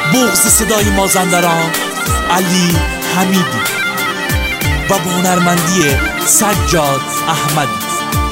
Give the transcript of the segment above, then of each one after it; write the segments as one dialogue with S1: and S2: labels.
S1: بغض صدای مازندران علی حمیدی و با هنرمندی سجاد احمدی.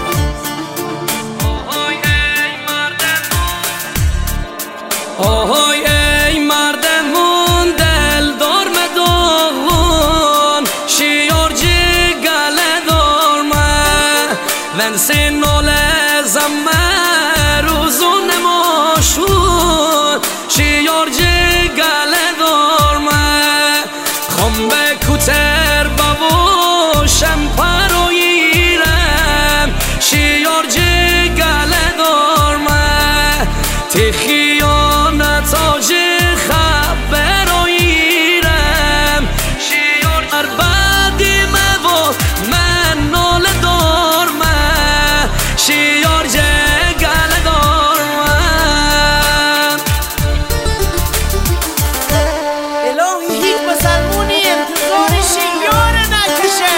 S2: آهای ای مردمون دل دار مدون شیار جگل دار من ون سنول زمه روزون ماشون شیار جگل دار من خم به کتر بوشم پرویرم شیار جگل دار من تخی تاج خبر آیرم شیار بعدی و من نال دار من شیار جگل دار من.
S3: الهی هیچ مسلمونی انتظار شیار نکشه.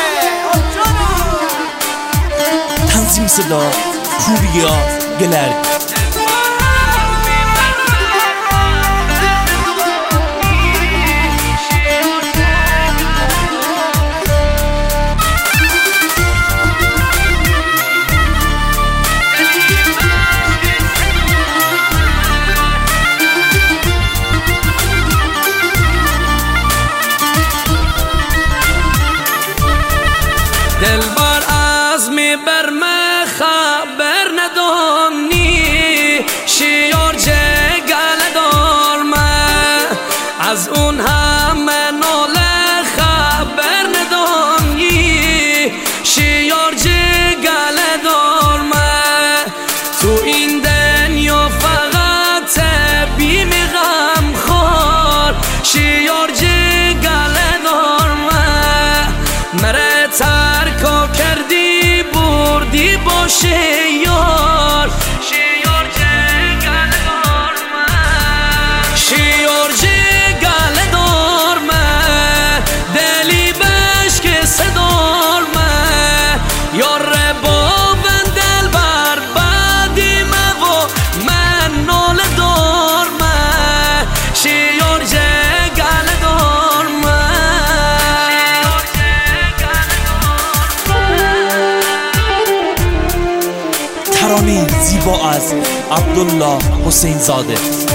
S1: تنظیم صدا پوریا گلرگ.
S2: دلبر از می بر من خبر ندانی شیار جگل دار من از اون همه ناله خبر ندانی شیار جگل دار من تو این دنیا فقط بیم غم خور شیار جگل دار من مره ترکا کردی بردی باشه یار شیار جگل دار من شیار جگل دار من دلی بشک صدار من یار با دل بر بعدی و من نال دار من شیار جگل دار من.
S1: ترانه زیبا از عبدالله حسین زاده.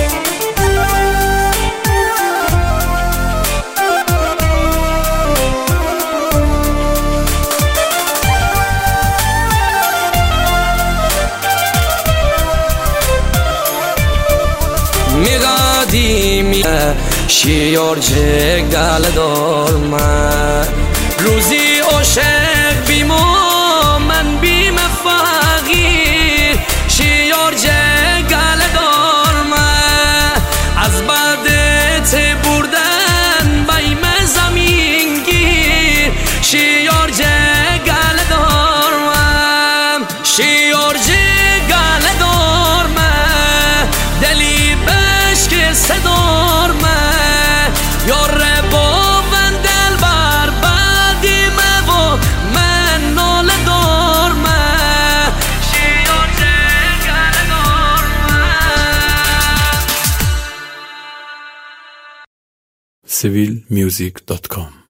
S2: میقدی شیار جگل دار من روزی عاشق بیمو من بیم فقیر شیار جگل دار من از بعد ته بردن بیم زمین گیر شیار جگل دار من شیار جگل دار من دلی بشک صدار من یار با دل بر بعدی و من نال دار من شیار جگل دار من.
S4: civilmusic.com